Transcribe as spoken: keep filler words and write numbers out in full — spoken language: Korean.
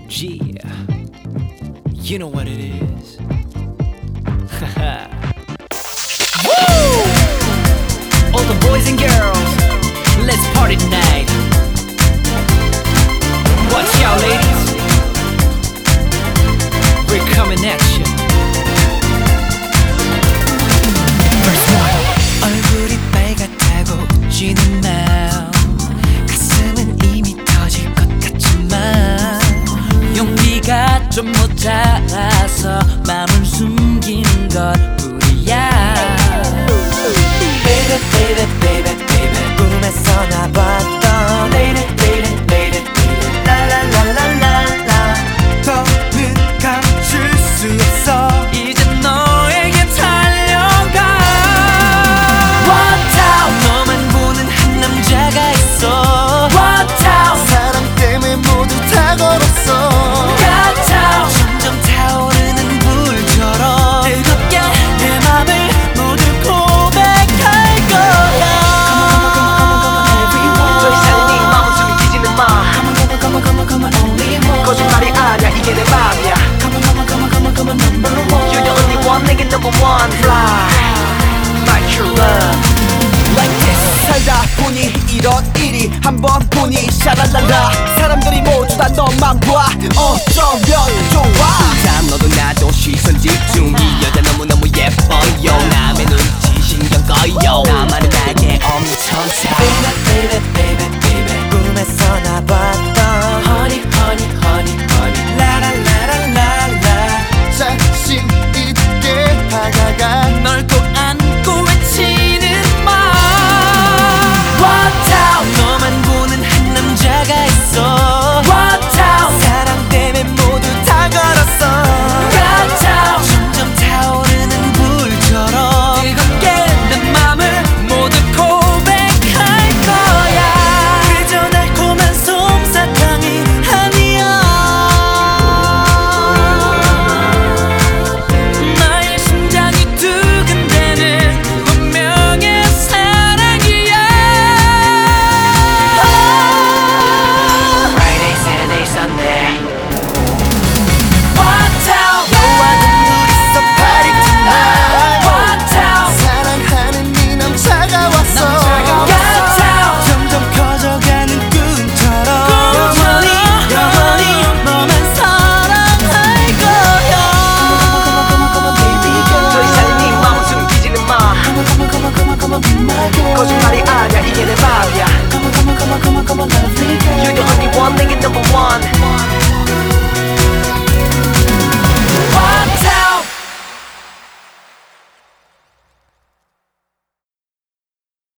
Yeah, you know what it is. Woo! All the boys and girls, let's party tonight. Watch out, ladies. We're coming at you. First one. 얼굴이 빨갛다고 웃지는 마. 가슴은 이미 터질 것 같지만 용기가 좀 모자라서 마음을 숨기는 것뿐이야. Baby, baby, baby, baby 꿈에서 나 봤던 Lady, lady, lady, lady La la la la la la 더는 감출 수 없어 이제 너에게 달려가. What out 너만 보는 한 남자가 있어. What out 사랑 때문에 모두 다 걸었어 What out 점점 타오르는 불처럼 뜨겁게 내 맘을 모두 고백할 거야. 더 이상 네 마음을 숨기지는 마 Come on, come on, come on, only one. 거짓말이 아니야 이게 내 맘이야 Come on, come on, come on, come on, come on, number one. You're the only one 내게 number one Fly My true love Like this 살다 보니 이런 일이 한 번 보니 샤랄랄라 사람들이 모두 다 너만 봐 어쩌면 좋아 참 너도 나도 시선 집중 이 여자 너무너무 예뻐요 남의 눈치 신경 꺼요 나만은 나에게 없는 천사 Baby baby baby baby 꿈에서 나